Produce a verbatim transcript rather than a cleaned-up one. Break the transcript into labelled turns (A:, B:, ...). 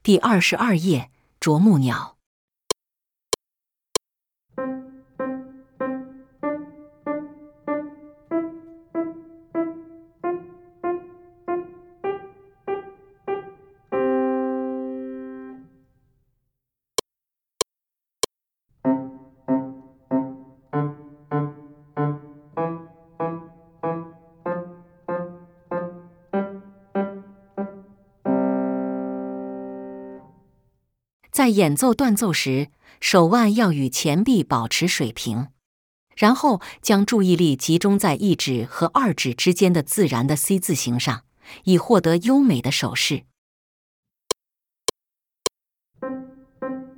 A: 第二十二页，啄木鸟。在演奏断奏时，手腕要与前臂保持水平，然后将注意力集中在一指和二指之间的自然的 C 字形上，以获得优美的手势。